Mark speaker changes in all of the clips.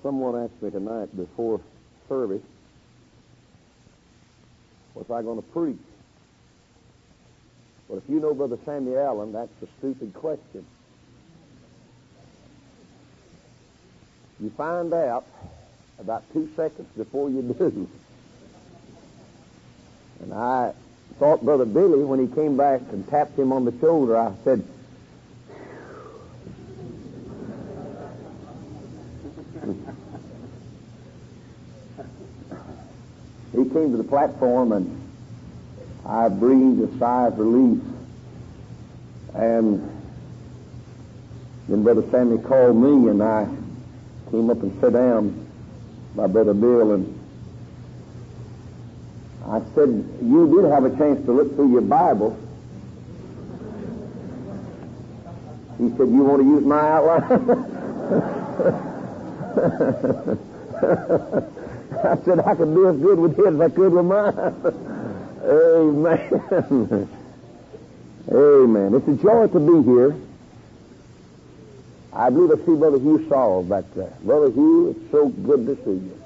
Speaker 1: Someone asked me tonight before service, was I going to preach? Well, if you know Brother Sammy Allen, that's a stupid question. You find out about 2 seconds before you do. And I thought Brother Billy, when he came back and tapped him on the shoulder, I said, he came to the platform and I breathed a sigh of relief. And then Brother Sammy called me and I came up and sat down by Brother Bill, and I said, you did have a chance to look through your Bible. He said, you want to use my outline? I said, I could do as good with his as I could with mine. Amen. Amen. It's a joy to be here. I believe I see Brother Hugh Saul back there. Brother Hugh, it's so good to see you.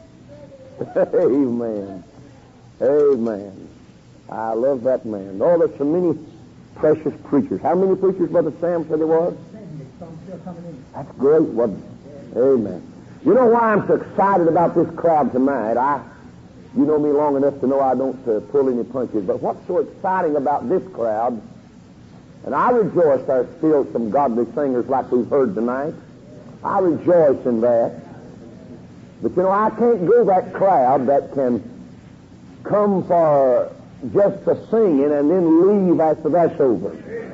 Speaker 1: Amen. Amen. I love that man. Oh, there's so many precious preachers. How many preachers Brother Sam said there was? That's great, wasn't it? Amen. You know why I'm so excited about this crowd tonight? You know me long enough to know I don't pull any punches, but what's so exciting about this crowd, and I rejoice there's still some godly singers like we've heard tonight. I rejoice in that. But you know, I can't go that crowd that can come for just the singing and then leave after that's over.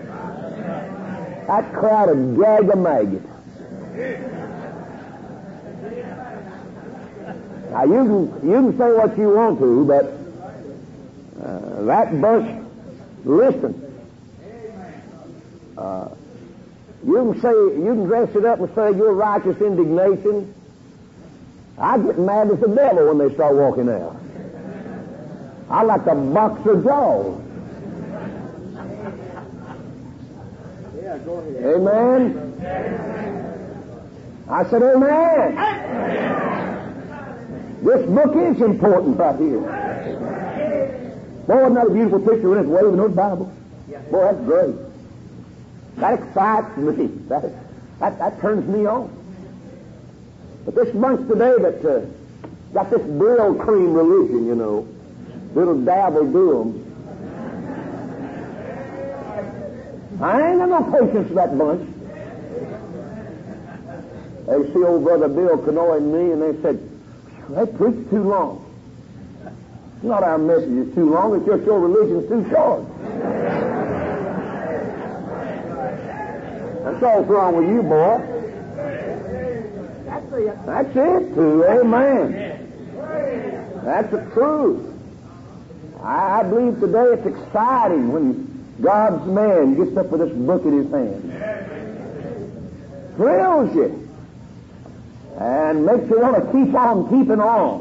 Speaker 1: That crowd would gag a maggot. Now you can say what you want to, but that bunch, listen. You can dress it up and say your righteous indignation. I get mad as the devil when they start walking out. I like to box their jaws. Yeah, go ahead. Amen. I said, amen. This book is important right here. Boy, isn't that a beautiful picture when it's waving those Bibles? Boy, that's great. That excites me. That turns me on. But this bunch today that got this brill cream religion, you know, little dabble do 'em. I ain't got no patience for that bunch. They see old Brother Bill canoeing me, and they said, they preach too long. It's not our message is too long, it's just your religion's too short. That's all that's wrong with you, boy. That's it, too. Amen. That's the truth. I believe today it's exciting when God's man gets up with this book in his hand. Thrills you. And makes you want to keep on keeping on.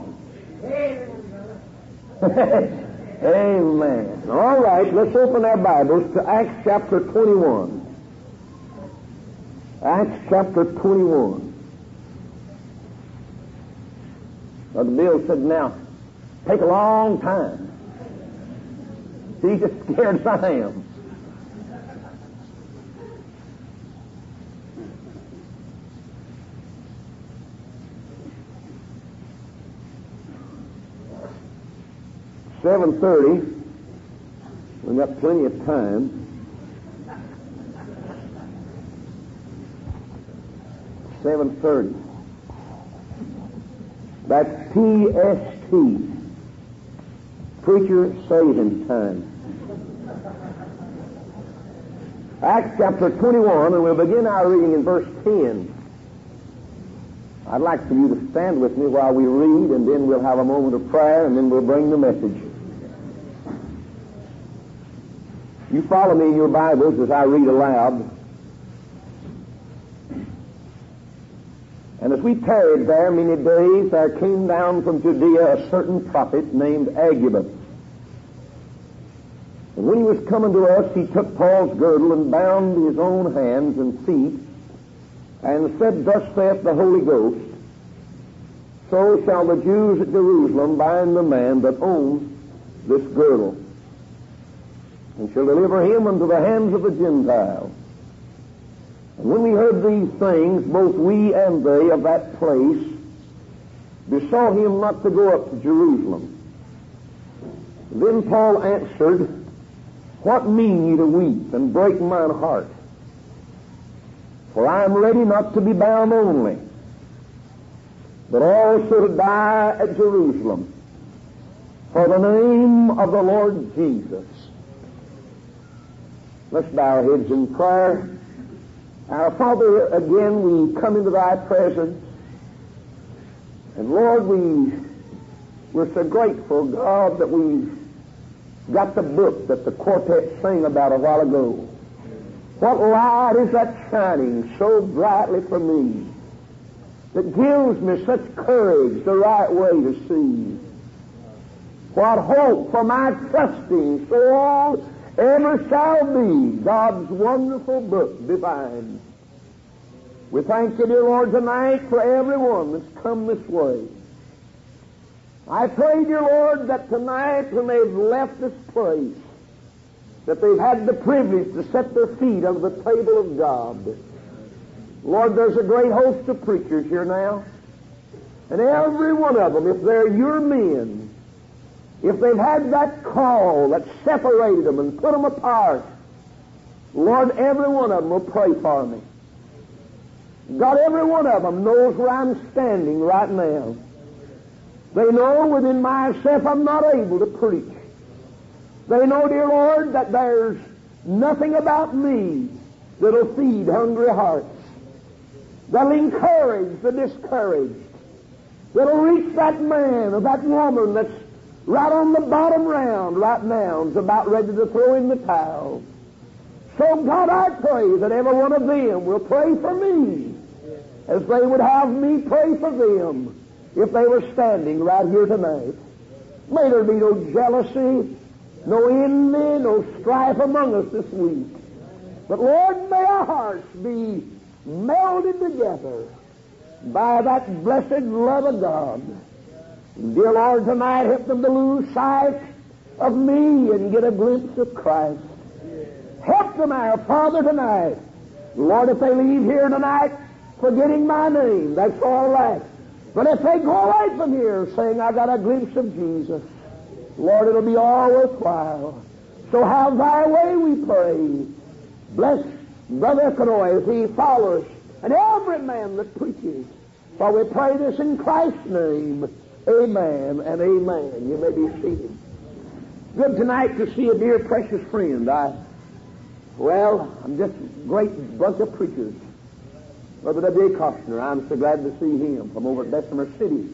Speaker 1: Amen. All right, let's open our Bibles to Acts chapter 21. Acts chapter 21. Brother Bill said, now, take a long time. He's as scared as I am. $7:30. We've got plenty of time. $7:30. That's PST. Preacher saving time. Acts chapter 21, and we'll begin our reading in verse 10. I'd like for you to stand with me while we read, and then we'll have a moment of prayer, and then we'll bring the message. You follow me in your Bibles as I read aloud. And as we tarried there many days, there came down from Judea a certain prophet named Agabus. And when he was coming to us, he took Paul's girdle and bound his own hands and feet, and said, thus saith the Holy Ghost, so shall the Jews at Jerusalem bind the man that owns this girdle, and shall deliver him into the hands of the Gentiles. And when we heard these things, both we and they of that place besought him not to go up to Jerusalem. Then Paul answered, What mean ye to weep and break mine heart? For I am ready not to be bound only, but also to die at Jerusalem for the name of the Lord Jesus. Let's bow our heads in prayer. Our Father, again we come into thy presence. And Lord, we're so grateful, God, that we've got the book that the quartet sang about a while ago. What light is that shining so brightly for me that gives me such courage the right way to see? What hope for my trusting soul ever shall be God's wonderful book divine. We thank you, dear Lord, tonight for everyone that's come this way. I pray, dear Lord, that tonight when they've left this place, that they've had the privilege to set their feet on the table of God. Lord, there's a great host of preachers here now, and every one of them, if they're your men, if they've had that call that separated them and put them apart, Lord, every one of them will pray for me. God, every one of them knows where I'm standing right now. They know within myself I'm not able to preach. They know, dear Lord, that there's nothing about me that'll feed hungry hearts, that'll encourage the discouraged, that'll reach that man or that woman that's right on the bottom round right now and is about ready to throw in the towel. So, God, I pray that every one of them will pray for me as they would have me pray for them if they were standing right here tonight. May there be no jealousy, no envy, no strife among us this week. But, Lord, may our hearts be melded together by that blessed love of God. And dear Lord, tonight help them to lose sight of me and get a glimpse of Christ. Help them, our Father, tonight. Lord, if they leave here tonight forgetting my name, that's all right. But if they go away from here saying, I got a glimpse of Jesus, Lord, it'll be all worthwhile. So have thy way, we pray. Bless Brother Canoy as he follows, and every man that preaches. For we pray this in Christ's name. Amen and amen. You may be seated. Good tonight to see a dear, precious friend. I'm just a great bunch of preachers. Brother W.A. Costner, I'm so glad to see him from over at Bessemer City.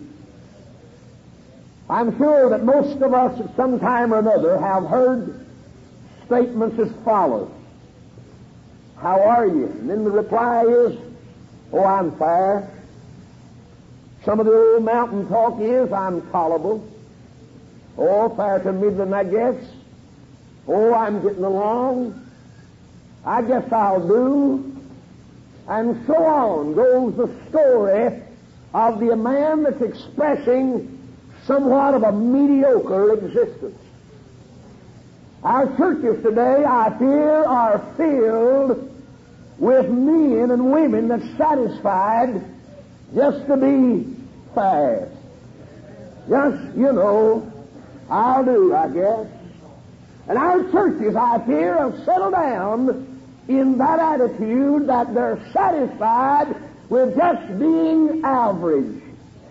Speaker 1: I'm sure that most of us at some time or another have heard statements as follows. How are you? And then the reply is, oh, I'm fair. Some of the old mountain talk is, I'm tolerable. Oh, fair to middling, I guess. Oh, I'm getting along. I guess I'll do. And so on goes the story of the man that's expressing somewhat of a mediocre existence. Our churches today, I fear, are filled with men and women that's satisfied just to be fair. Just, I'll do, I guess. And our churches, I fear, have settled down in that attitude that they're satisfied with just being average.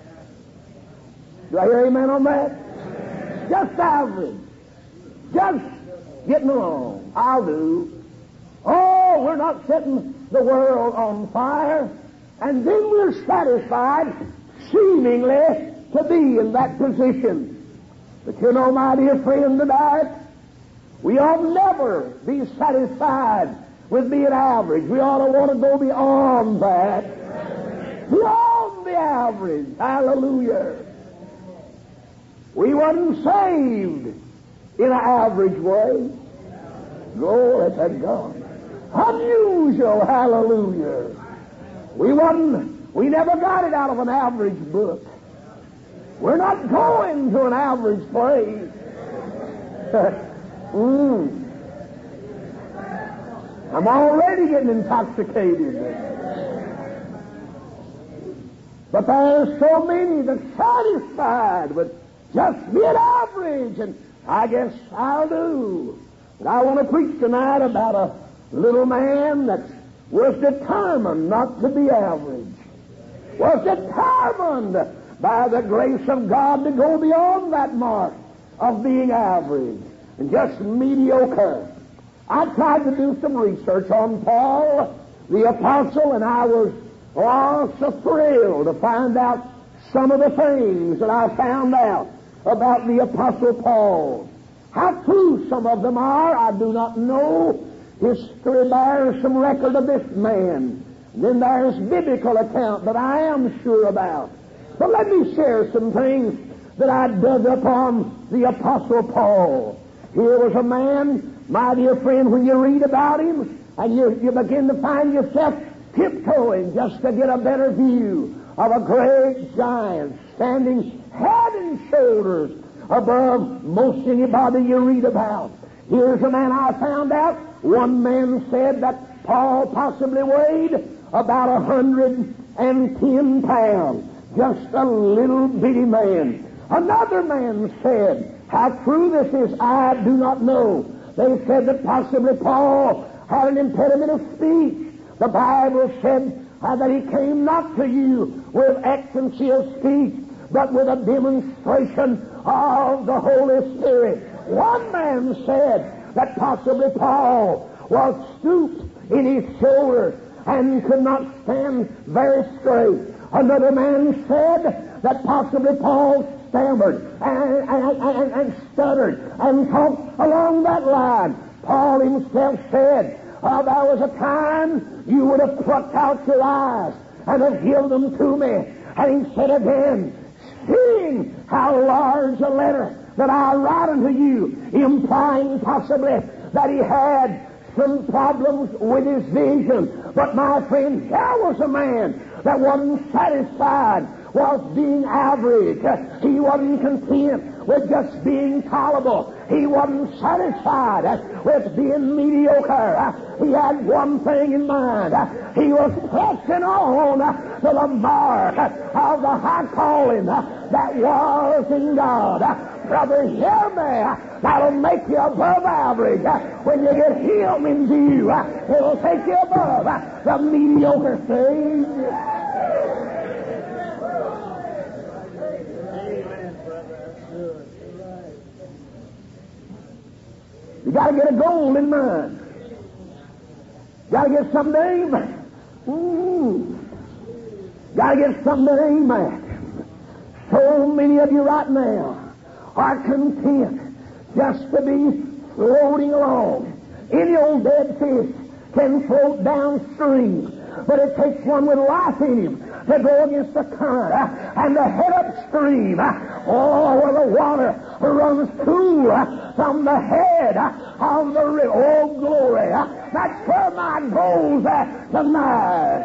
Speaker 1: Do I hear amen on that? Just average. Just getting along. I'll do. Oh, we're not setting the world on fire. And then we're satisfied, seemingly, to be in that position. But you know, my dear friend, tonight, we ought never be satisfied with being average. We ought to want to go beyond that. Beyond the average. Hallelujah. We wasn't saved in an average way. Glory to God. Unusual. Hallelujah. We never got it out of an average book. We're not going to an average place. I'm already getting intoxicated. But there's so many that's satisfied with just being average, and I guess I'll do. But I want to preach tonight about a little man that was determined not to be average. Was determined by the grace of God to go beyond that mark of being average and just mediocre. I tried to do some research on Paul, the apostle, and I was so thrilled to find out some of the things that I found out about the apostle Paul. How true some of them are, I do not know. History bears some record of this man. And then there's biblical account that I am sure about. But let me share some things that I dug up on the apostle Paul. Here was a man, my dear friend, when you read about him, and you begin to find yourself tiptoeing just to get a better view of a great giant standing head and shoulders above most anybody you read about. Here's a man I found out. One man said that Paul possibly weighed about 110 pounds. Just a little bitty man. Another man said, how true this is, I do not know. They said that possibly Paul had an impediment of speech. The Bible said that he came not to you with excellency of speech, but with a demonstration of the Holy Spirit. One man said that possibly Paul was stooped in his shoulders and could not stand very straight. Another man said that possibly Paul stammered and stuttered and talked along that line. Paul himself said, there was a time you would have plucked out your eyes and have given them to me. And he said again, seeing how large a letter that I write unto you, implying possibly that he had some problems with his vision. But my friend, here was a man that wasn't satisfied with being average. He wasn't content with just being tolerable. He wasn't satisfied with being mediocre. He had one thing in mind. He was pressing on to the mark of the high calling that was in God. Brother, hear me. That'll make you above average. When you get Him in view, it'll take you above the mediocre stage. You got to get a goal in mind. Got to get something to aim at. Got to get something to aim at. So many of you right now are content just to be floating along. Any old dead fish can float downstream, but it takes one with life in him to go against the current and to head upstream. Where the water runs cool from the head of the river. Oh, glory. That's where my goal's at tonight.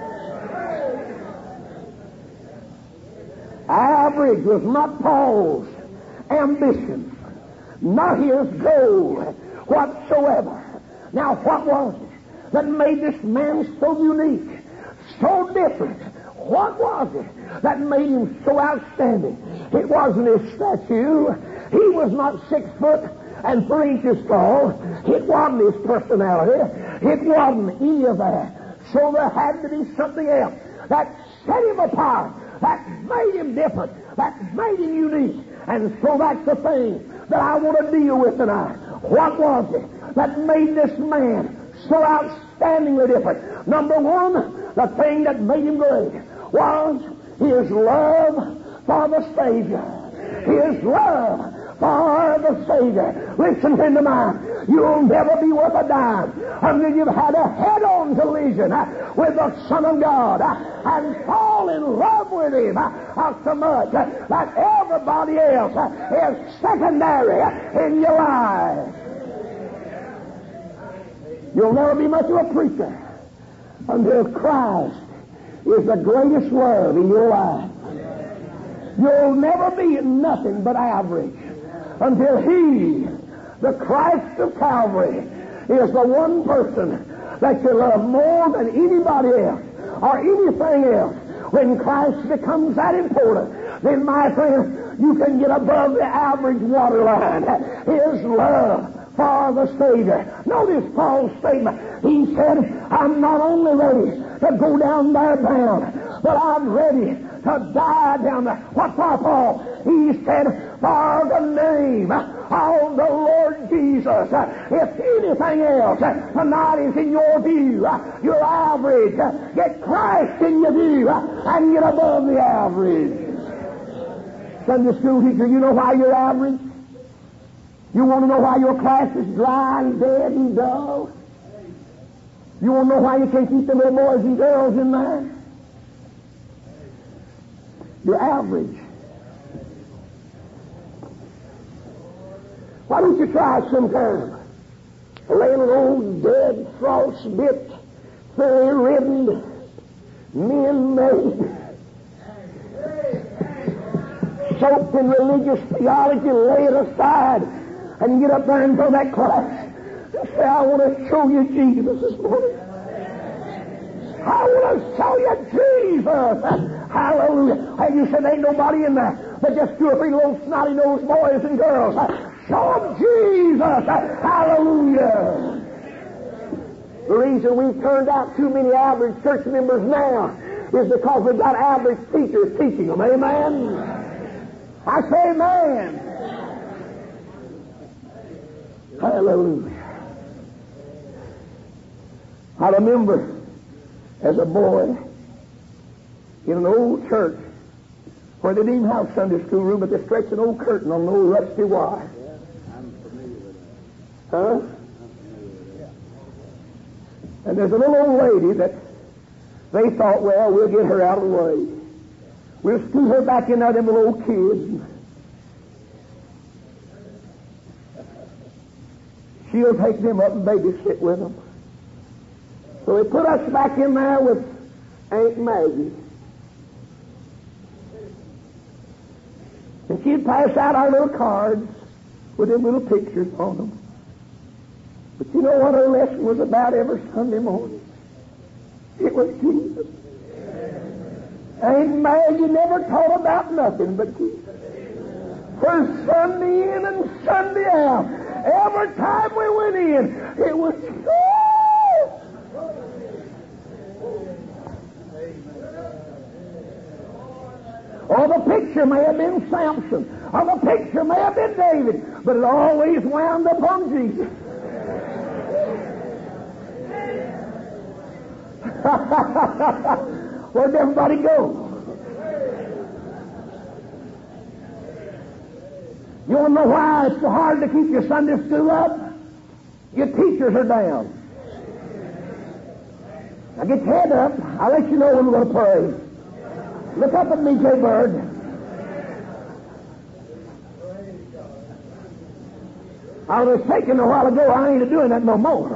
Speaker 1: Average was not Paul's ambition, not his goal whatsoever. Now, what was it that made this man so unique, so different? What was it that made him so outstanding? It wasn't his statue. He was not 6 foot and 3 inches tall. It wasn't his personality. It wasn't any of that. So there had to be something else that set him apart, that made him different, that made him unique. And so that's the thing that I want to deal with tonight. What was it that made this man so outstandingly different? Number one, the thing that made him great was his love for the Savior. His love for the Savior. Listen, friend of mine, you'll never be worth a dime until you've had a head-on collision with the Son of God and fall in love with Him so much that everybody else is secondary in your life. You'll never be much of a preacher until Christ is the greatest love in your life. You'll never be nothing but average until He, the Christ of Calvary, is the one person that you love more than anybody else or anything else. When Christ becomes that important, then, my friend, you can get above the average waterline. His love for the Savior. Notice Paul's statement. He said, I'm not only ready to go down there bound, but I'm ready to die down there. What for, Paul? He said, for the name of the Lord Jesus. If anything else tonight is in your view, you're average. Get Christ in your view and get above the average. Sunday school teacher, you know why you're average? You want to know why your class is dry and dead and dull? You want to know why you can't keep the little boys and girls in there? You're average. Why don't you try sometime? Laying an old dead, frost-bit, fairy-ribboned, men-made, soaked in religious theology, lay it aside and get up there and throw that class and say, I want to show you Jesus this morning. I want to show you Jesus. Hallelujah. And you said, ain't nobody in there but just 2 or 3 little snotty-nosed boys and girls. Show them Jesus. Hallelujah. The reason we've turned out too many average church members now is because we've got average teachers teaching them. Amen? I say amen. Hallelujah. I remember as a boy in an old church where they didn't even have Sunday school room, but they stretched an old curtain on an old rusty wire. I'm familiar with that. Huh? And there's a little old lady that they thought, well, we'll get her out of the way. We'll scoot her back in there, them little old kids. She'll take them up and babysit with them. So they put us back in there with Aunt Maggie. And she'd pass out our little cards with them little pictures on them. But you know what her lesson was about every Sunday morning? It was Jesus. Aunt Maggie never taught about nothing but Jesus. For Sunday in and Sunday out, every time we went in, it was so. Or the picture may have been Samson, or the picture may have been David, but it always wound up on Jesus. Where'd everybody go? You want to know why it's so hard to keep your Sunday school up? Your teachers are down. Now get your head up. I'll let you know when we're going to pray. Look up at me, J. Bird. I was thinking a while ago, I ain't doing that no more.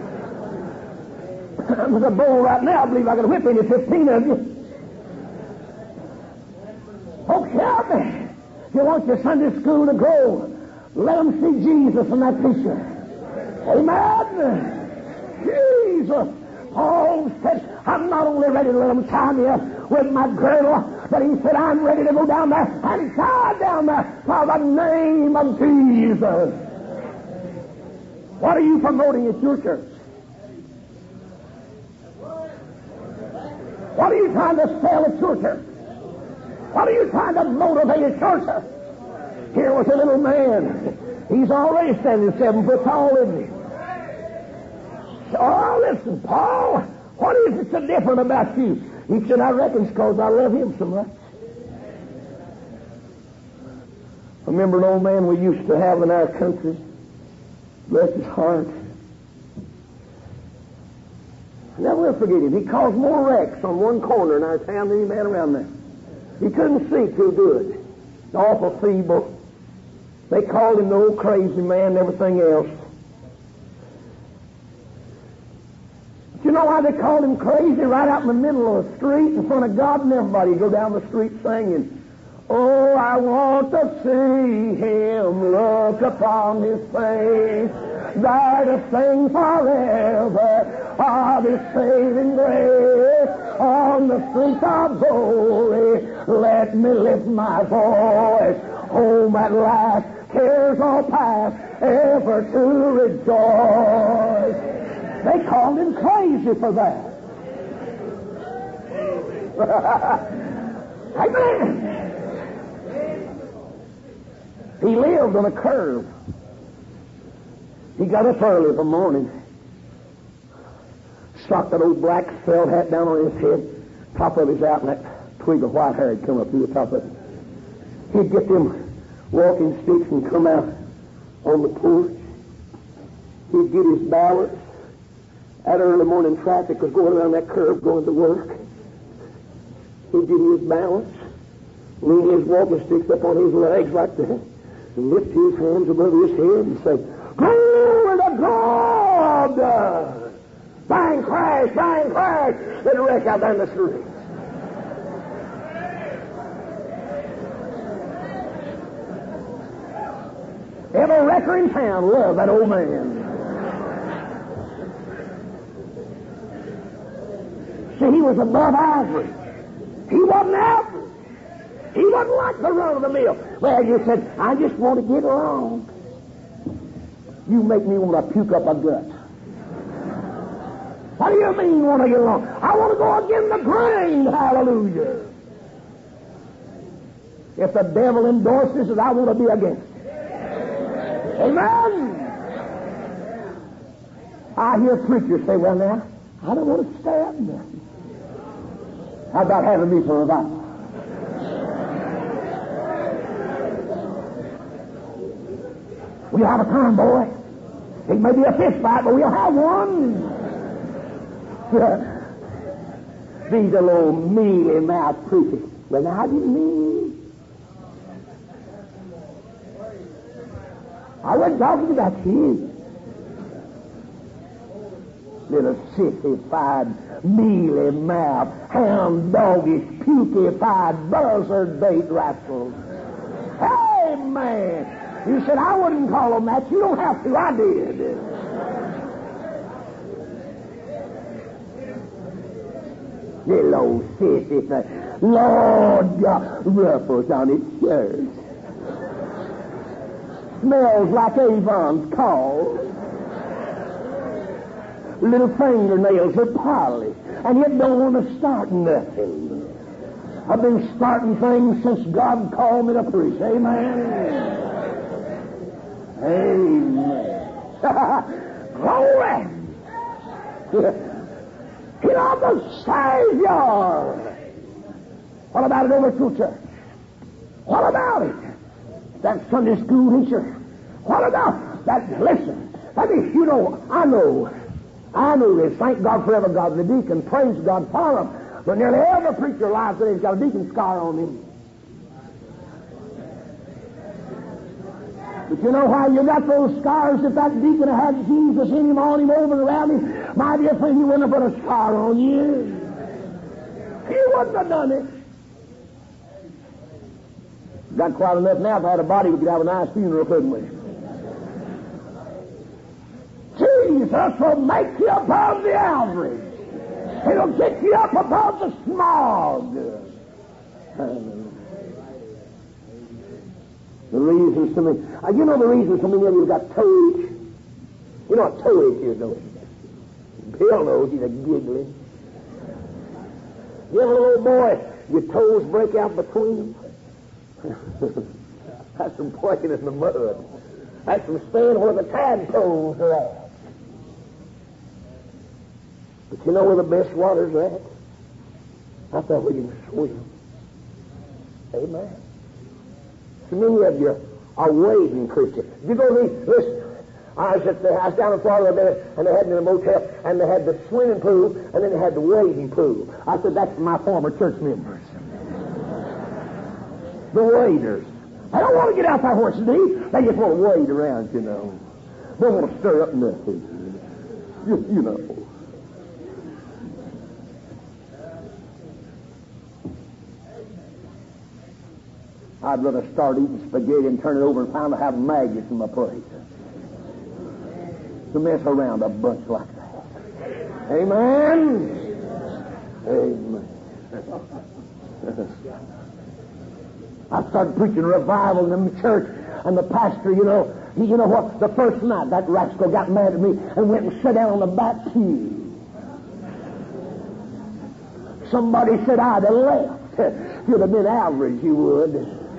Speaker 1: I'm with a bowl right now. I believe I can whip any 15 of you. Folks, help me. If you want your Sunday school to grow, let them see Jesus in that picture. Amen. Jesus. Paul said, I'm not only ready to let them tie me up with my girdle, but he said, I'm ready to go down there and tie down there for the name of Jesus. What are you promoting at your church? What are you trying to sell at your church? What are you trying to motivate at your church? Here was a little man. He's already standing 7 foot tall, isn't he? Oh, listen, Paul, what is it so different about you? He said, I reckon it's because I love him so much. I remember an old man we used to have in our country. Bless his heart. I never will forget him. He caused more wrecks on one corner in our town than any man around there. He couldn't see too good. Awful feeble. They called him the old crazy man and everything else. But you know why they called him crazy? Right out in the middle of the street in front of God and everybody. He'd go down the street singing, Oh, I want to see him look upon his face, there to sing forever of his saving grace. On the streets of glory, let me lift my voice. Home at last, cares all past, ever to rejoice. They called him crazy for that. Amen. He lived on a curve. He got up early in the morning, stuck that old black felt hat down on his head, top of his out, and that twig of white hair had come up through the top of it. He'd get them walking sticks and come out on the porch. He'd get his balance. That early morning traffic was going around that curve going to work. He'd get his balance, lean his walking sticks up on his legs like that, and lift his hands above his head and say, "Glory to God!" Bang, crash, bang, crash. They'd wreck out down the street. Every wrecker in town loved that old man. See, he was above average. He wasn't average. He wasn't like the run of the mill. Well, you said, "I just want to get along." You make me want to puke up a gut. What do you mean you want to get along? I want to go against the grain, hallelujah. If the devil endorses it, I want to be against it. Amen. I hear preachers say, "Well now, I don't want to stand nothing. How about having me for a revival?" We'll have a time, boy. It may be a fist fight, but we'll have one. These are little mealy-mouthed preachers. Well, now, how do you mean? I wasn't talking about you. Little sissified, mealy-mouthed, hound-doggish, pukified, buzzard-bait rascals. Hey, man! You said I wouldn't call them that. You don't have to. I did. Little old sissy, Lord, got ruffles on its shirt. Smells like Avon's call. Little fingernails are polished, and yet don't want to start nothing. I've been starting things since God called me to preach. Amen. Amen. Glory. He loved the Savior. What about it over to church? What about it? That Sunday school teacher. What about that? Listen, that is, you know, I know this. Thank God for every godly deacon. Praise God for them. But nearly every preacher alive today has got a deacon scar on him. But you know why you got those scars? If that deacon had Jesus in him, on him, over and around him, my dear friend, he wouldn't have put a scar on you. He wouldn't have done it. Got quite enough now. If I had a body, we could have a nice funeral, couldn't we? Jesus will make you above the average. He'll get you up above the smog. The reasons to me, you know the reason so many of you got toe itch? You know what toe itch is, don't you? Bill knows, he's a giggling. You ever, little boy, your toes break out between them? That's from playing in the mud. That's from staying where the tadpoles are at. But you know where the best water's at? I thought we can swim. Amen. So many of you are wading Christians. You go to listen. I was down in Florida there, and they had me in a motel, and they had the swimming pool, and then they had the wading pool. I said, that's my former church members. The waders. I don't want to get out there horse deep. They just want to wade around, you know. Don't want to stir up nothing. You know. I'd rather start eating spaghetti and turn it over and find I have maggots in my plate to mess around a bunch like that. Amen. Amen. I started preaching revival in the church, and the pastor, you know what? The first night that rascal got mad at me and went and sat down on the back pew. Somebody said I'd have left. If you'd have been average, you would.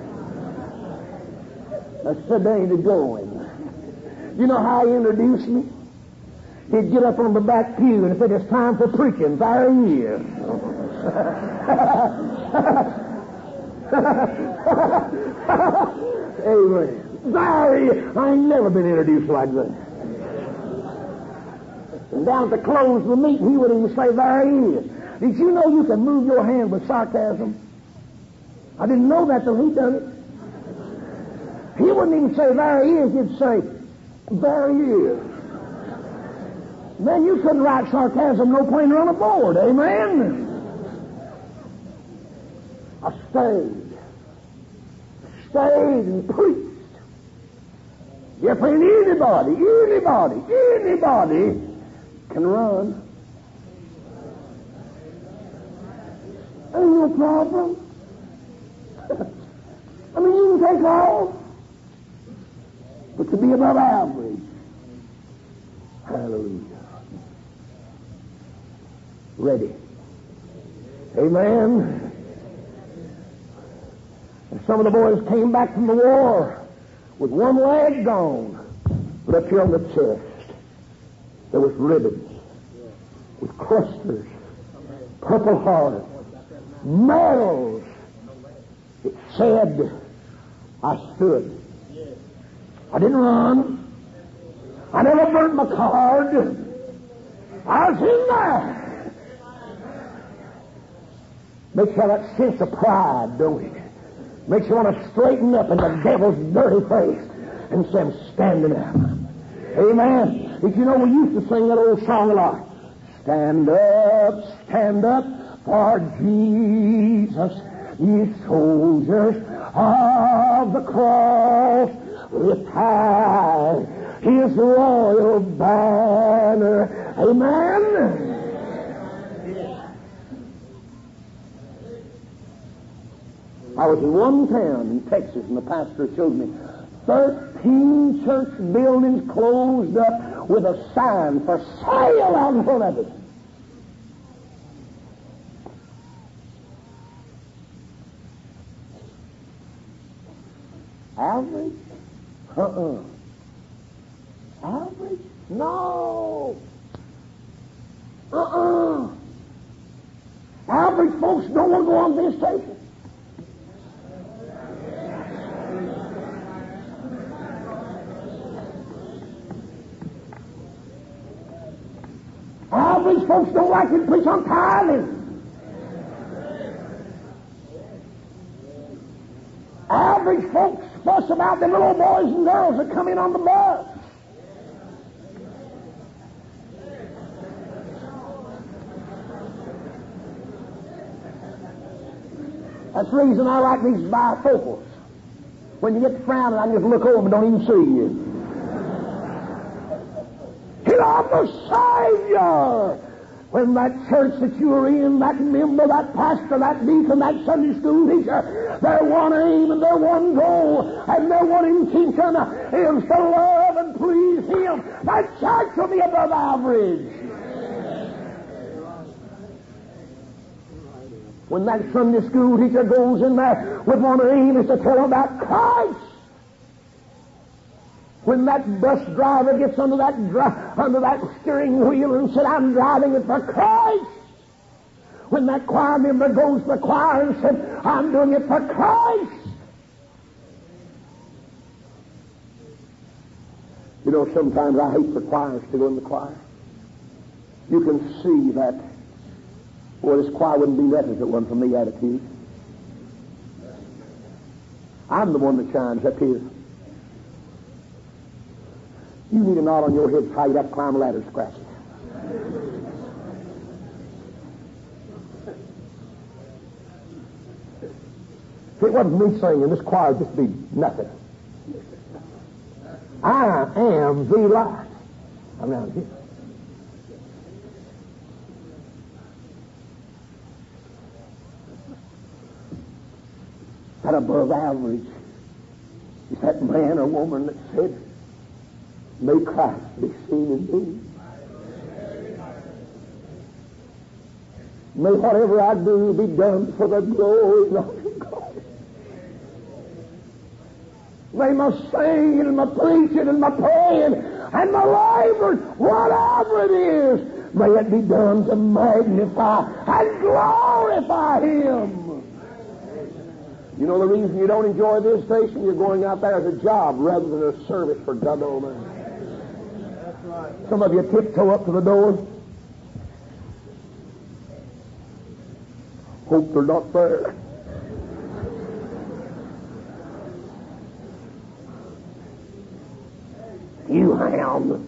Speaker 1: I said, there ain't a going. You know how he introduced me? He'd get up on the back pew and said, it's time for preaching. There he is. Amen. There he is. I ain't never been introduced like that. And down at the close of the meeting, he wouldn't even say, there he is. Did you know you can move your hand with sarcasm? I didn't know that till he done it. He wouldn't even say, there he is. He'd say, there he is. Then you couldn't write sarcasm no plainer on a board. Amen? I stayed and preached. If anybody can run, ain't no problem. I mean, you can take off. But to be above average, hallelujah. Ready. Amen. And some of the boys came back from the war with one leg gone. But up here on the chest, there was ribbons with clusters, purple hearts, medals. It said, I stood. I didn't run. I never burnt my card. I was in there. Makes you have that sense of pride, don't it? Makes you want to straighten up in the devil's dirty face and say, I'm standing up. Amen. If you know, we used to sing that old song a lot. Stand up for Jesus, ye soldiers of the cross. Lift high his royal banner. Amen. I was in one town in Texas, and the pastor showed me 13 church buildings closed up with a sign for sale out in front of it. Average? Average? No. Average folks don't want to go on visitation. Average folks don't like to preach on tithing. Average folks fuss about them little boys and girls that come in on the bus. That's the reason I like these bifocals. When you get to frowning, I can just look over and don't even see you. I'm the Savior. When that church that you were in, that member, that pastor, that deacon, that Sunday school teacher, their one aim and their one goal and their one intention is to love and please Him, that church will be above average. When that Sunday school teacher goes in there with one aim is to tell them about Christ. When that bus driver gets under that steering wheel and said, I'm driving it for Christ. When that choir member goes to the choir and said, I'm doing it for Christ. You know, sometimes I hate for choirs to go in the choir. You can see that, boy, this choir wouldn't be nothing if it wasn't for me attitude. I'm the one that shines up here. You need a knot on your head, so you'd have to climb a ladder to scratch it. If it wasn't me singing, this choir would just be nothing. I am the light. I'm down here. That above average is that man or woman that said, may Christ be seen in me. May whatever I do be done for the glory of God. May my singing and my preaching and my praying and my labor, whatever it is, may it be done to magnify and glorify Him. You know the reason you don't enjoy this station? You're going out there as a job rather than a service for God Almighty. That's right. Some of you tiptoe up to the door. Hope they're not there. You hound.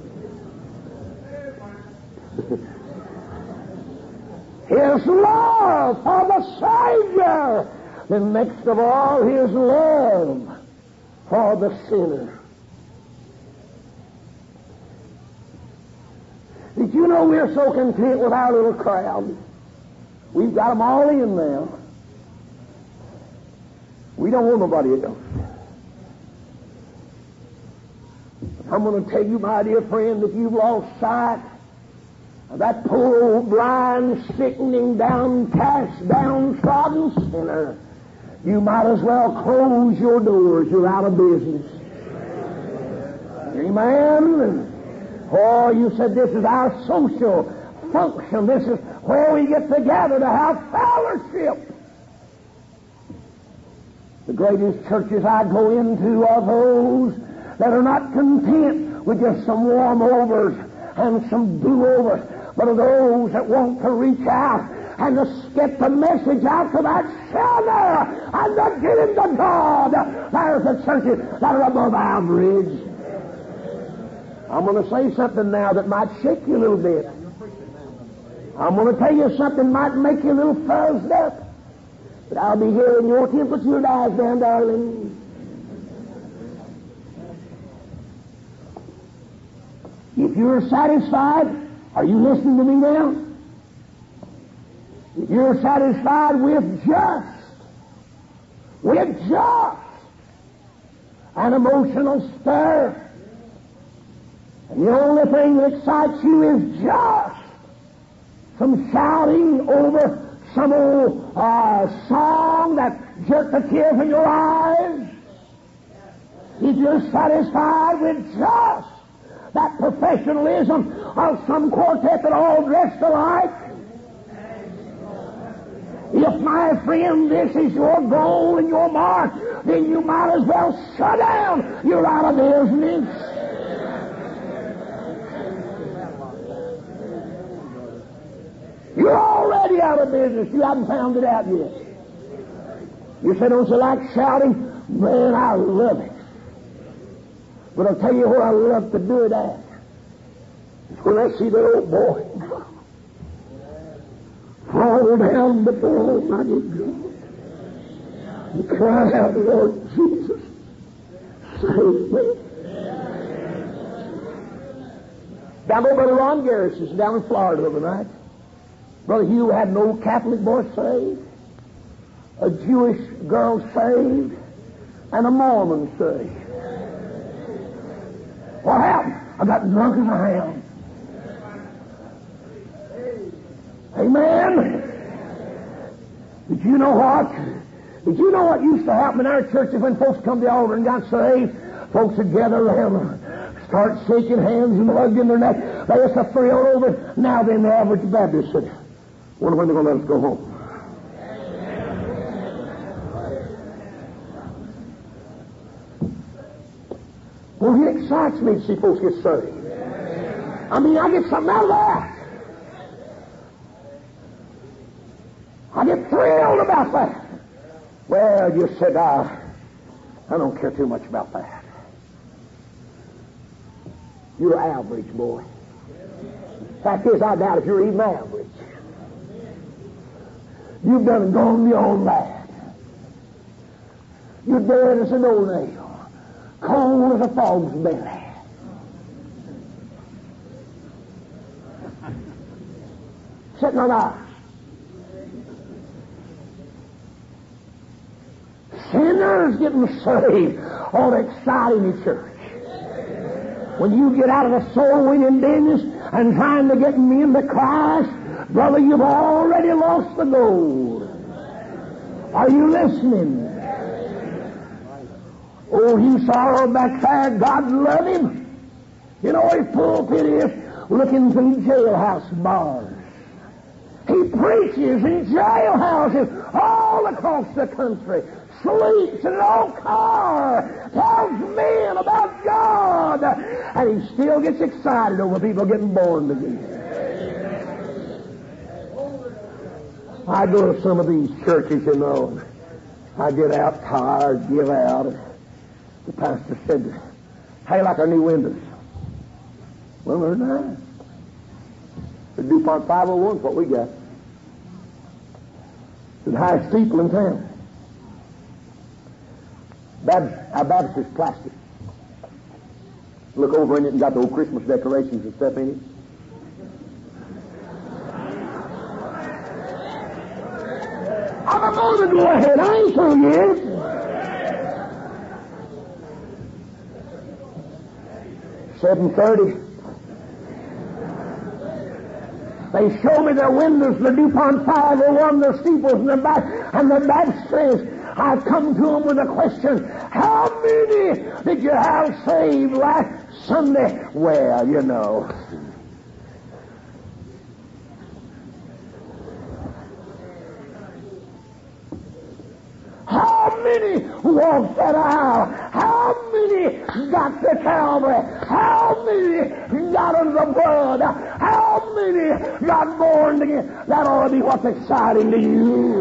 Speaker 1: His love for the Savior. And next of all, His love for the sinner. Did you know we're so content with our little crowd? We've got them all in now. We don't want nobody else. I'm going to tell you, my dear friend, that you've lost sight of that poor old blind, sickening, downcast, downtrodden sinner. You might as well close your doors. You're out of business. Amen? Oh, you said this is our social function. This is where we get together to have fellowship. The greatest churches I go into are those that are not content with just some warm-overs and some do-overs, but are those that want to reach out and to get the message out to that sinner and to get him to God. There's the churches that are above average. I'm going to say something now that might shake you a little bit. I'm going to tell you something that might make you a little fuzzed up. But I'll be hearing your temperature rise down, darling. If you're satisfied, are you listening to me now? If you're satisfied with just an emotional stir, and the only thing that excites you is just some shouting over some old song that jerked the tears from your eyes, if you're satisfied with just that professionalism of some quartet that all dressed alike, if, my friend, this is your goal and your mark, then you might as well shut down. You're out of business. You're already out of business. You haven't found it out yet. You say, don't you like shouting? Man, I love it. But I'll tell you where I love to do it at. It's when I see that old boy fall down before Almighty God and cry out, Lord Jesus, save me. Down there, Brother Ron Garris is down in Florida overnight. Brother Hugh had an old Catholic boy saved, a Jewish girl saved, and a Mormon saved. What happened? I got drunk as a hound. Amen. Did you know what? Did you know what used to happen in our churches when folks come to the altar and got saved? Folks would gather around, start shaking hands and hugging their neck. They just thrilled over. Now then, the average Baptist said, wonder when they're going to let us go home. Well, it excites me to see folks get saved. I mean, I get something out of that. I get thrilled about that. Well, you said, I don't care too much about that. You're average, boy. Fact is, I doubt if you're even average. You've done and gone beyond that. You're dead as an old nail, cold as a fog's belly. Sitting on ice. Sinners getting saved ought to excite in church. When you get out of the soul winning business and trying to get me into Christ, brother, you've already lost the gold. Are you listening? Oh, you sorrow backside, God love him. You know, his pulpit is looking through jailhouse bars. He preaches in jailhouses all across the country. Sleeps in an old car, tells men about God, and he still gets excited over people getting born again. I go to some of these churches, you know, I get out tired, give out. The pastor said, "How you like our new windows?" "Well, they're nice. The DuPont 501's what we got. It's the highest steeple in town. Our Baptist is plastic. Look over in it and got the old Christmas decorations and stuff in it. I'm going to go ahead. I ain't through yet. $7.30. They show me their windows, the DuPont 501, their steeples in the back, and the back says, I've come to them with a question. How many did you have saved last Sunday? Well, you know. How many walked that aisle? How many got to Calvary? How many got under the blood? How many got born again? That ought to be what's exciting to you.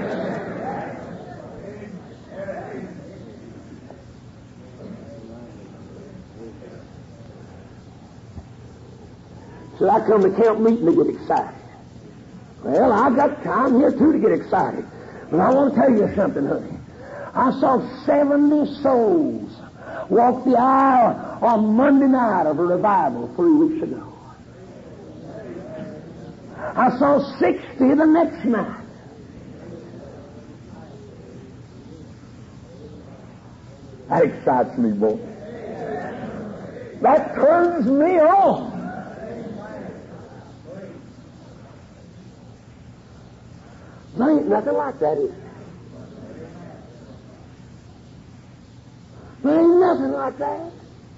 Speaker 1: So I come to camp meeting to get excited. Well, I got time here too to get excited. But I want to tell you something, honey. I saw 70 souls walk the aisle on Monday night of a revival 3 weeks ago. I saw 60 the next night. That excites me, boy. That turns me on. There ain't nothing like that, is there? There ain't nothing like that.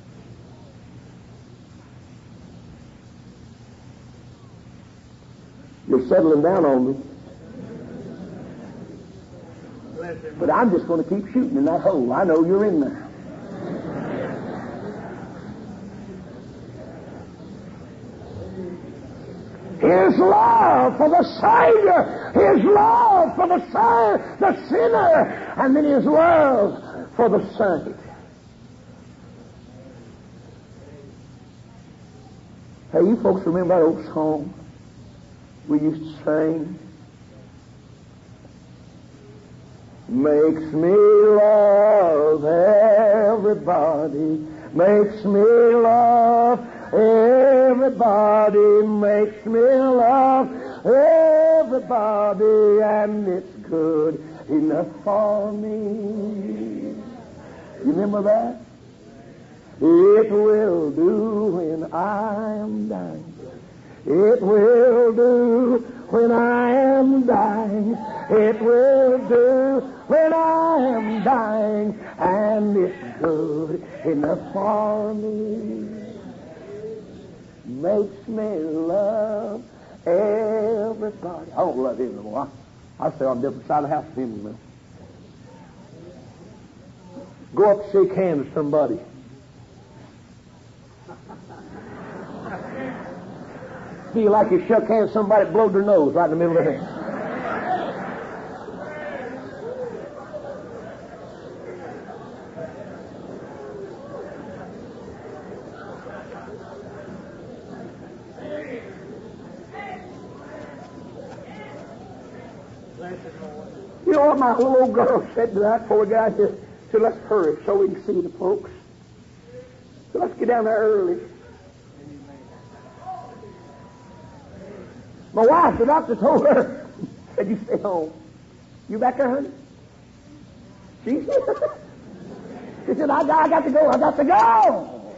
Speaker 1: You're settling down on me. But I'm just going to keep shooting in that hole. I know you're in there. His love for the Savior, His love for the sinner, and then His love for the saint. Hey, you folks remember that old song we used to sing? Makes me love everybody, makes me love everybody, makes me love everybody, and it's good enough for me. You remember that? It will do when I am dying. It will do when I am dying. It will do when I am dying, and it's good enough for me. Makes me love everybody. I don't love him no more. I stay on the different side of the house with him now. Go up and shake hands with somebody. Feel like you shook hands with somebody that blowed their nose right in the middle of their hand. You know what my little old girl said to that poor guy? She said,
Speaker 2: So let's hurry so we can see the folks. So let's get down there early. My wife, the doctor told her, said, you stay home. You back there, honey? She said, I got to go. I got to go.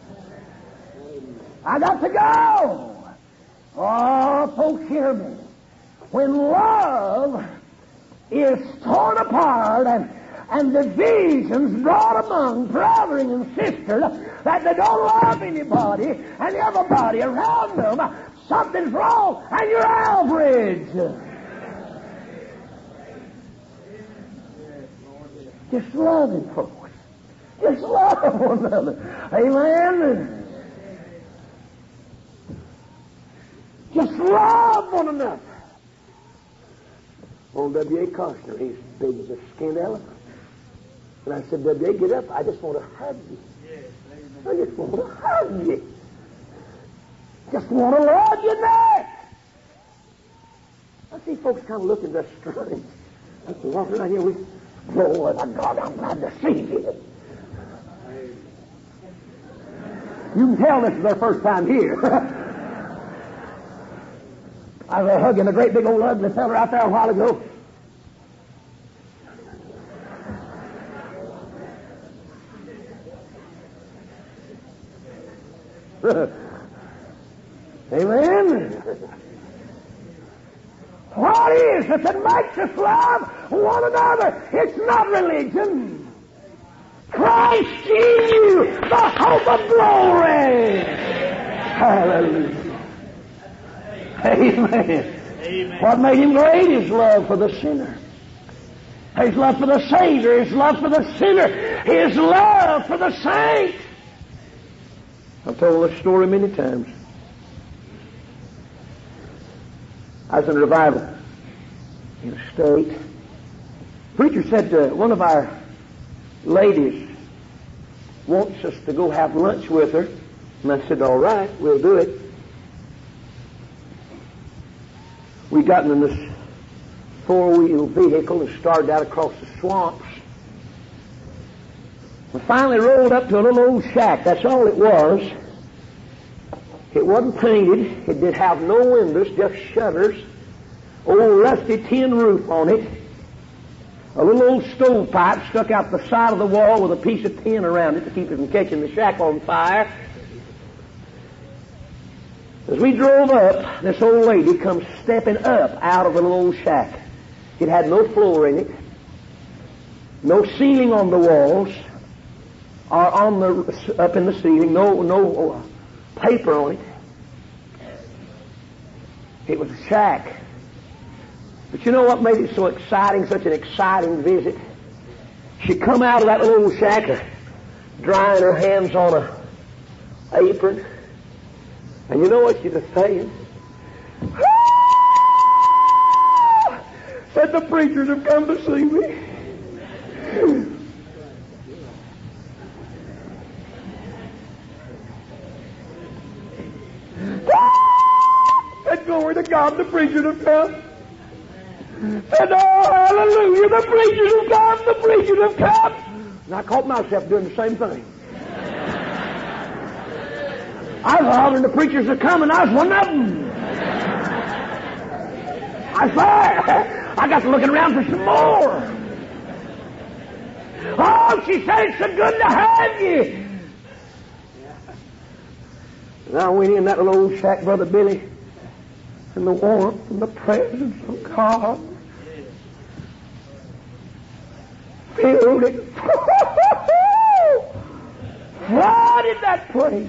Speaker 2: I got to go. Oh, folks, hear me. When love is torn apart and divisions brought among brethren and sisters that they don't love anybody and everybody around them, something's wrong and you're average. Just loving folks. Just love one another. Amen. Just love one another. Old W.A. Costner, he's big as a skinned elephant. And I said, W.A., get up. I just want to hug you. I just want to hug you. Just want to love your neck. I see folks kind of looking at us strange. I can walk around here with, oh, my God, I'm glad to see you. You can tell this is their first time here. I was hugging a great big old ugly fella out there a while ago. Amen. What is it that makes us love one another? It's not religion. Christ in you, the hope of glory. Hallelujah. Amen. Amen. What made him great? His love for the sinner. His love for the Savior. His love for the sinner. His love for the saint. I've told this story many times. I was in a revival in a state. The preacher said to one of our ladies wants us to go have lunch with her. And I said, all right, we'll do it. We got in this four-wheel vehicle and started out across the swamps. We finally rolled up to a little old shack. That's all it was. It wasn't painted. It did have no windows, just shutters. Old rusty tin roof on it. A little old stovepipe stuck out the side of the wall with a piece of tin around it to keep it from catching the shack on fire. As we drove up, this old lady comes stepping up out of the little old shack. It had no floor in it, no ceiling on the walls, or on the up in the ceiling, no paper on it. It was a shack. But you know what made it so exciting, such an exciting visit? She come out of that little old shack, drying her hands on a apron. And you know what she was saying? Said the preachers have come to see me. Said, glory to God, the preachers have come. Said, oh, hallelujah, the preachers have come, the preachers have come. And I caught myself doing the same thing. I was hollering the preachers are coming. I was one of them. I swear, I got to looking around for some more. Oh, she said, it's so good to have you. And I went in that little old shack, Brother Billy, and the warmth and the presence of God filled it. Flooded that place.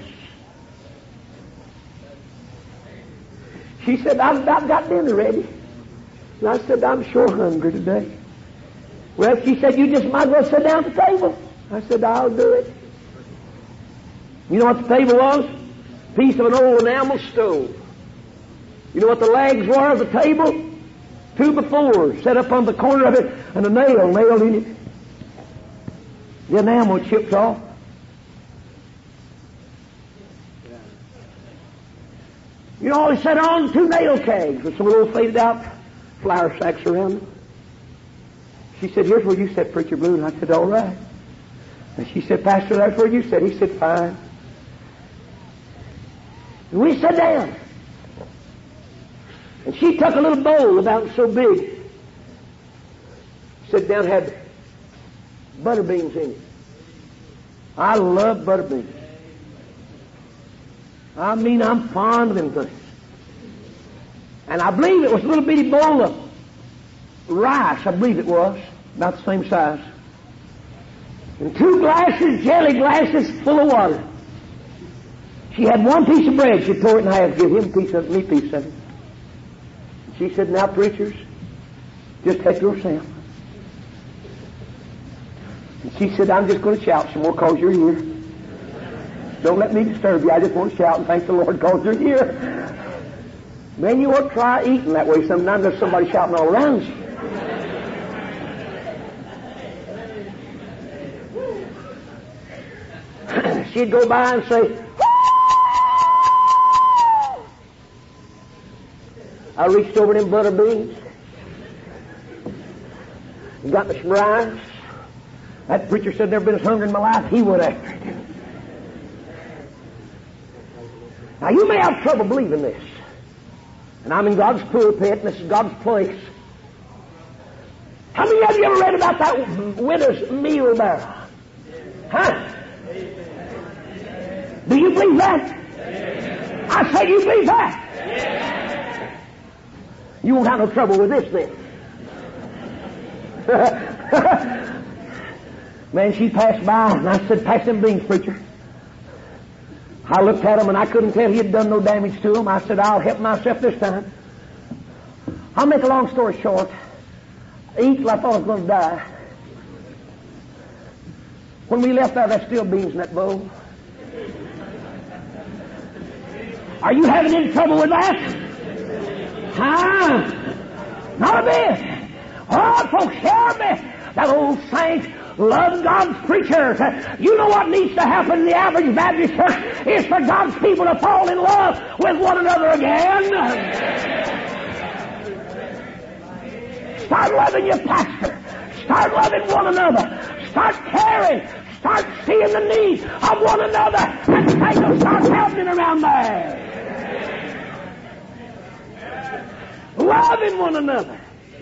Speaker 2: She said, I've got dinner ready. And I said, I'm sure hungry today. Well, she said, you just might as well sit down at the table. I said, I'll do it. You know what the table was? A piece of an old enamel stove. You know what the legs were of the table? 2x4 set up on the corner of it and a nail nailed in it. The enamel chips off. You know, they set on 2 nail kegs with some little faded out flour sacks around them. She said, here's where you sit, Preacher Blue. And I said, all right. And she said, Pastor, that's where you said. He said, fine. And we sat down. And she took a little bowl about so big. Sat down, had butter beans in it. I love butter beans. I mean, I'm fond of them things. And I believe it was a little bitty bowl of rice, I believe it was, about the same size. And 2 glasses, jelly glasses, full of water. She had 1 piece of bread. She tore it in half, give him a piece of it, me a piece of it. She said, now, preachers, just take your sample. And she said, I'm just going to shout some more because you're here. Don't let me disturb you. I just want to shout and thank the Lord because you're here. Man, you ought to try eating that way. Sometimes there's somebody shouting all around you. She'd go by and say, woo! I reached over them butter beans and got me some rice. That preacher said, never been as hungry in my life. He would after it. Now, you may have trouble believing this. And I'm in God's pulpit, and this is God's place. How many of you ever read about that widow's meal barrel? Huh? Do you believe that? I say, do you believe that? You won't have no trouble with this then. Man, she passed by, and I said, pass them beans, preacher. I looked at him, and I couldn't tell he had done no damage to him. I said, I'll help myself this time. I'll make a long story short. I ate till I thought I was going to die. When we left there still beans in that bowl. Are you having any trouble with that? Huh? Not a bit. Oh, folks, hear me. That old saint loved God's preachers. You know what needs to happen in the average Baptist church is for God's people to fall in love with one another again. Start loving your pastor. Start loving one another. Start caring. Start seeing the need of one another. And things will start happening around there. Loving one another.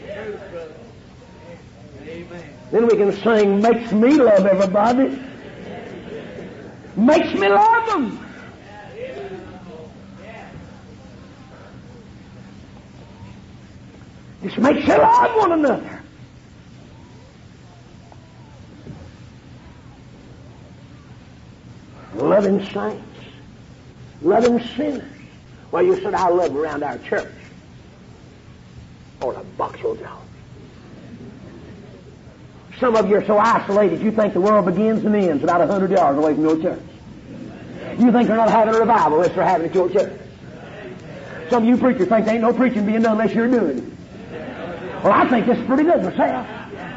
Speaker 2: Then we can sing, makes me love everybody. Makes me love them. This makes you love one another. Loving saints. Loving sinners. Well, you said, I love them around our church. Or a box your jaw. Some of you are so isolated, you think the world begins and ends about 100 yards away from your church. You think they're not having a revival unless they're having it at your church. Some of you preachers think there ain't no preaching being done unless you're doing it. Well, I think this is pretty good myself.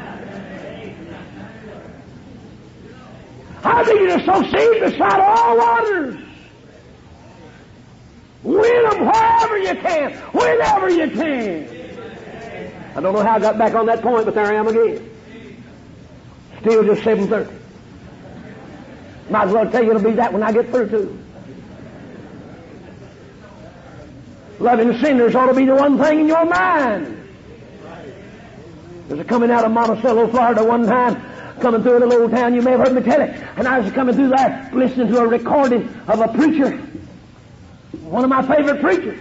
Speaker 2: I think you to sow seed beside all waters. Win them wherever you can, whenever you can. I don't know how I got back on that point, but there I am again. Still just 7:30. Might as well tell you it'll be that when I get through too. Loving sinners ought to be the one thing in your mind. There's a coming out of Monticello, Florida one time, coming through a little old town, you may have heard me tell it, and I was coming through there listening to a recording of a preacher, one of my favorite preachers.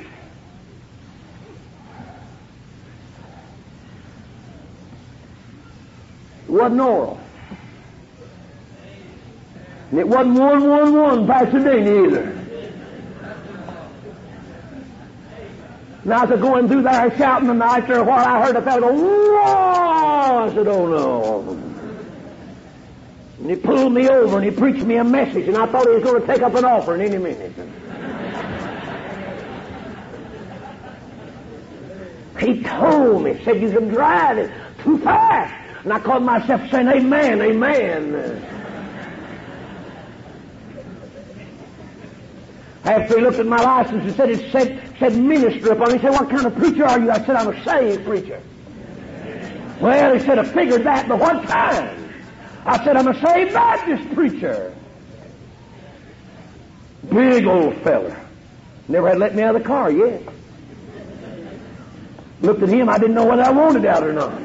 Speaker 2: It wasn't oral. And it wasn't 111 Pasadena either. And I was going through there shouting, and after a while I heard a fellow go, whoa! I said, oh no. And he pulled me over and he preached me a message, and I thought he was going to take up an offering any minute. He told me, said you can drive it too fast. And I caught myself saying, amen, amen. After he looked at my license and said it said minister upon it, he said, what kind of preacher are you? I said, I'm a saved preacher. Well, he said, I figured that, but what kind? I said, I'm a saved Baptist preacher. Big old feller. Never had let me out of the car yet. Looked at him, I didn't know whether I wanted out or not.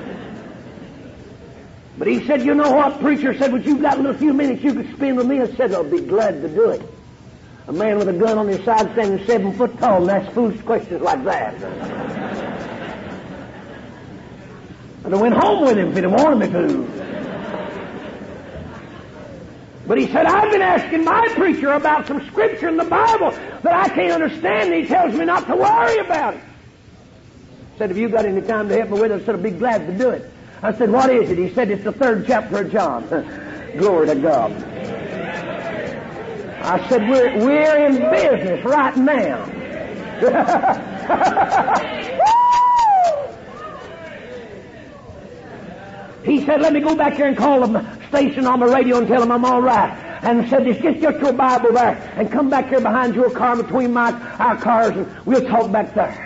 Speaker 2: But he said, you know what, preacher? Said, would you got a few minutes you could spend with me? I said, I'll be glad to do it. A man with a gun on his side standing 7 foot tall and asks foolish questions like that. I'd have went home with him if he'd have wanted me to. But he said, I've been asking my preacher about some scripture in the Bible that I can't understand, and he tells me not to worry about it. I said, have you got any time to help me with it? I said, I'd be glad to do it. I said, what is it? He said, it's the 3rd chapter of John. Glory to God. I said, we're in business right now. He said, let me go back here and call the station on my radio and tell them I'm all right. And said, just get your Bible there and come back here behind your car between our cars and we'll talk back there.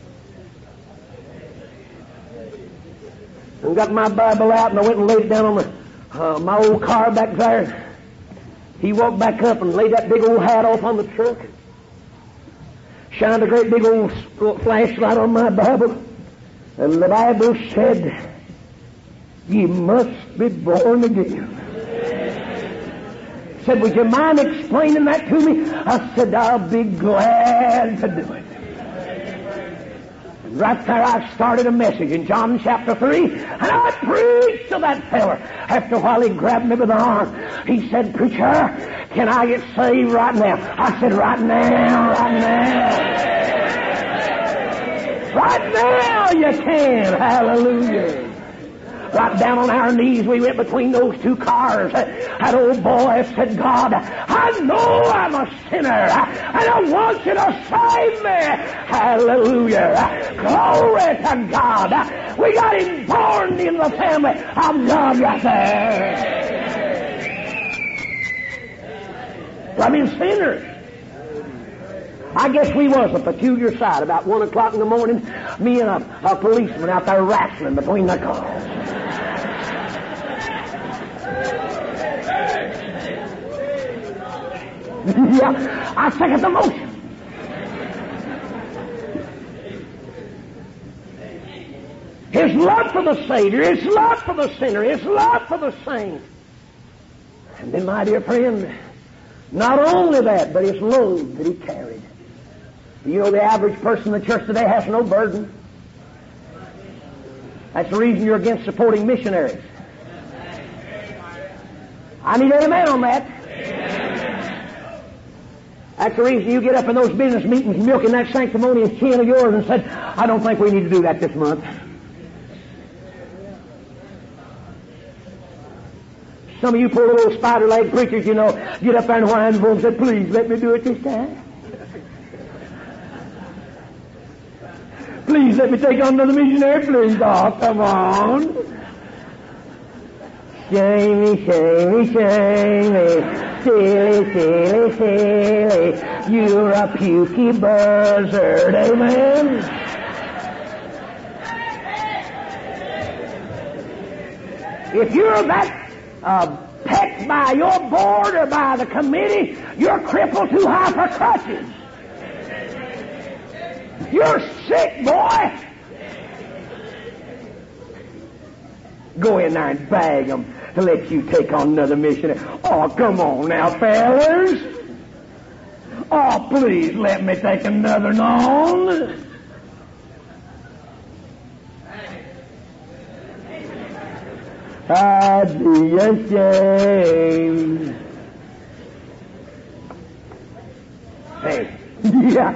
Speaker 2: And got my Bible out and I went and laid it down on my old car back there. He walked back up and laid that big old hat off on the truck. Shined a great big old flashlight on my Bible. And the Bible said, you must be born again. Said, would you mind explaining that to me? I said, I'll be glad to do it. And right there I started a message in John chapter 3, and I preached to that feller. After a while he grabbed me by the arm. He said, preacher, can I get saved right now? I said, right now, right now. Right now you can. Hallelujah. Right down on our knees, we went between those 2 cars. That old boy said, God, I know I'm a sinner, and I want you to save me. Hallelujah. Glory to God. We got him born in the family of God right there. I mean, sinners. I guess we was a peculiar sight. About 1 o'clock in the morning, me and a policeman out there wrestling between the cars. Yeah, I second the motion. His love for the Savior, His love for the sinner, His love for the saint. And then, my dear friend, not only that, but His load that He carried. You know, the average person in the church today has no burden. That's the reason you're against supporting missionaries. I need an amen on that. That's the reason you get up in those business meetings milking that sanctimonious chin of yours and said, I don't think we need to do that this month. Some of you poor little spider-leg preachers, you know, get up there and whine for and say, please let me do it this time. Please let me take on another missionary, please. Oh, come on. Shamey, shamey, shamey. Silly, silly, silly. You're a pukey buzzard. Amen? If you're that pecked by your board or by the committee, you're crippled too high for crutches. You're sick, boy. Go in there and bag them to let you take on another missionary. Oh, come on now, fellas. Oh, please let me take another on. I'd be ashamed. Hey, yeah.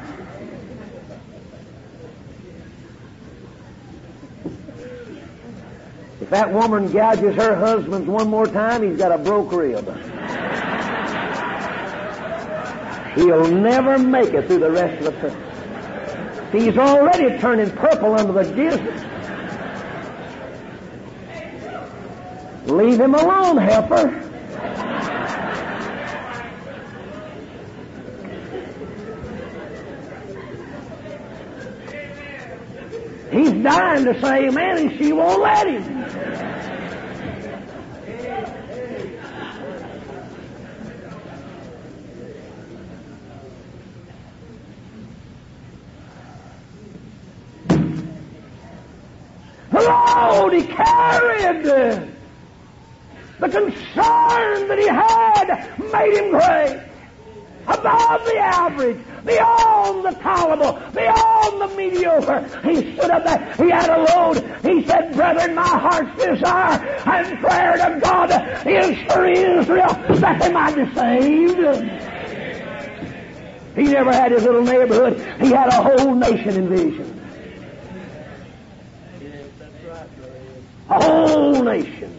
Speaker 2: If that woman gouges her husband's one more time, he's got a broke rib. He'll never make it through the rest of the service. He's already turning purple under the gizzard. Leave him alone, helper. He's dying to say amen, and she won't let him. he carried. The concern that he had made him great. Above the average, beyond the tolerable, beyond the mediocre. He stood up there, he had a load. He said, brethren, my heart's desire and prayer to God is for Israel, that they might be saved. He never had his little neighborhood. He had a whole nation in vision. A whole nation.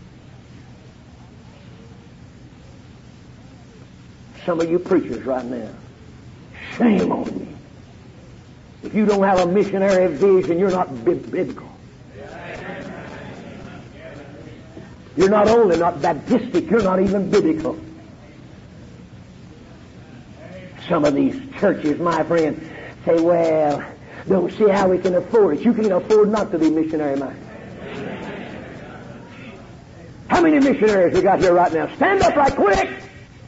Speaker 2: Some of you preachers right now, shame on you. If you don't have a missionary vision, you're not biblical. You're not only not Baptistic, you're not even biblical. Some of these churches, my friend, say, well, don't see how we can afford it. You can afford not to be missionary minded. How many missionaries we got here right now? Stand up right quick.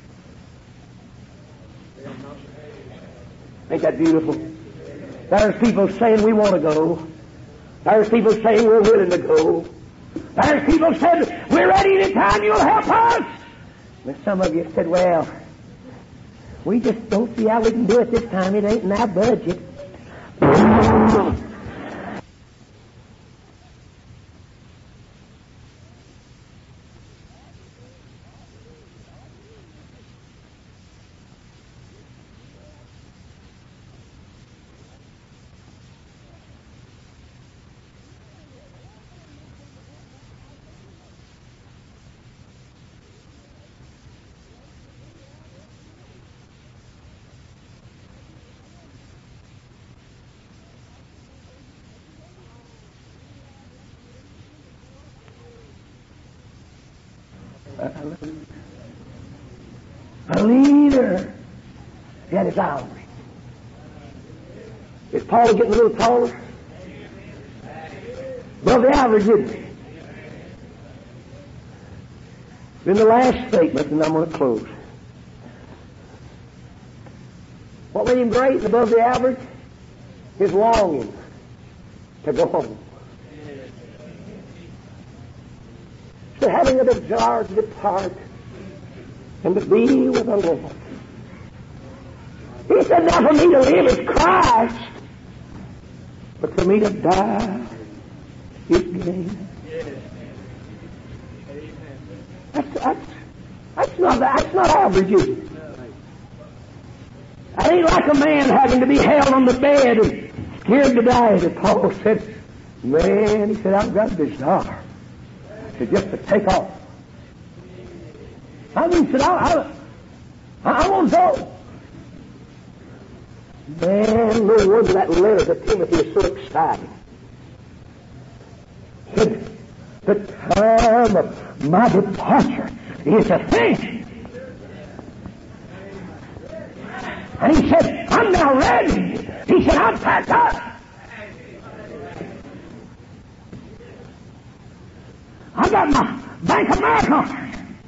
Speaker 2: Ain't that beautiful? There's people saying we want to go. There's people saying we're willing to go. There's people saying we're ready anytime you'll help us. But some of you said, well, we just don't see how we can do it this time. It ain't in our budget. A leader. He had his eye on me. Is Paul getting a little taller? Above the average, isn't he? Then the last statement, and I'm going to close. What made him great and above the average? His longing to go home. To having a desire to depart and to be with the Lord. He said, now for me to live is Christ, but for me to die is gain. That's not average, is it? I ain't like a man having to be held on the bed and scared to die, as Paul said. Man, he said, I've got a desire to just to take off. I mean, he said, I won't go. Man, no wonder that letter to Timothy is so exciting. He said, the time of my departure is a thing. And he said, I'm now ready. He said, I'm packed up. I got my Bank of America.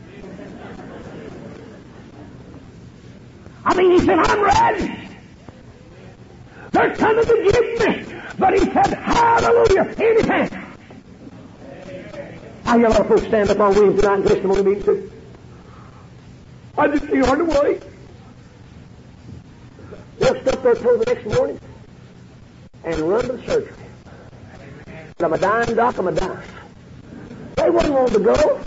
Speaker 2: I mean, he said, I'm ready. They're coming to get me. But he said, hallelujah, anything. I hear a lot of folks stand up on Wednesday night and testimony meetings and say, I just feel hard to wait. They'll step their toe the next morning and run to the surgery. I'm a dying doc, I'm a dying. They wouldn't want to go.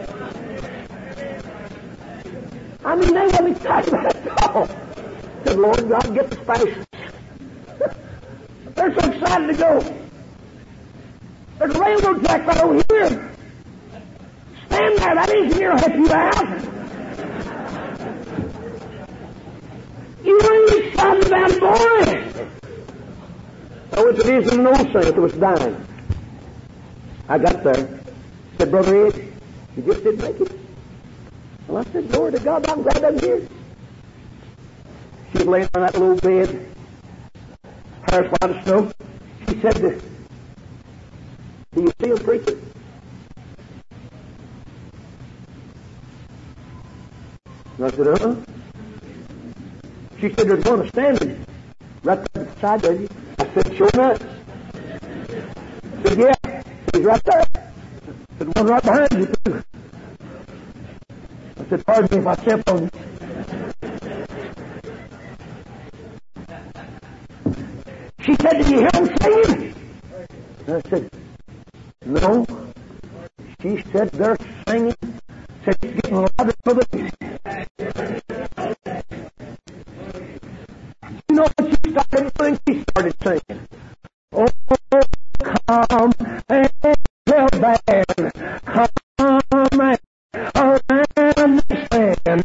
Speaker 2: I mean, they wouldn't excited about it at all. Said, Lord God, get the spices. They're so excited to go. There's a railroad track right over here. Stand there, that engineer will help you out. You ain't excited about it, boy. I went to visit an old saint that was dying. I got there. Said, Brother Ed, you just didn't make it. Well, I said, glory to God, I'm glad I'm here. She was laying on that little bed, hair white as snow. She said, do you see him preaching? And I said, uh-huh. She said, there's one standing right there beside of you. I said, sure enough. She said, yeah, he's right there. one right behind you, too. I said, pardon me if I step on you. She said, did you hear him singing? And I said, no. She said, they're singing. Said, it's getting louder for the... You know what she started doing? She started singing. Oh, come and tell band. Come and around the stand.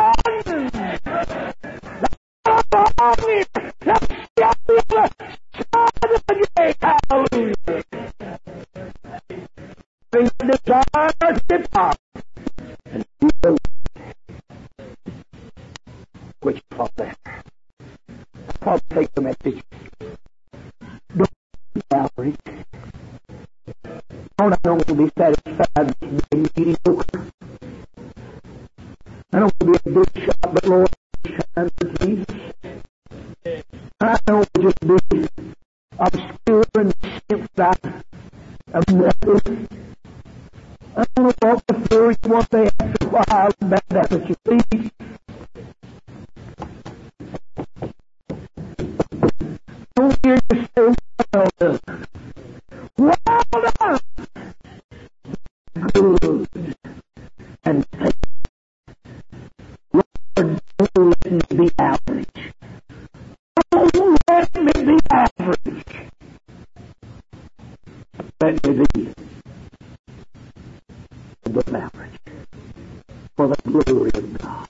Speaker 2: Hallelujah. Bring the desire to depart. And which part there? I'll take the message. Don't be average. I don't want to be satisfied with being mediocre. I don't want to be a big shot, but Lord, shine for Jesus. I don't want to just be obscure and simple of nothing. I want to walk the floor one day after a while and back down at your feet. Don't hear you say, well done. Well done. Good and faithful. Lord, don't let me be average. Don't let me be average. Let me be above average for the glory of God.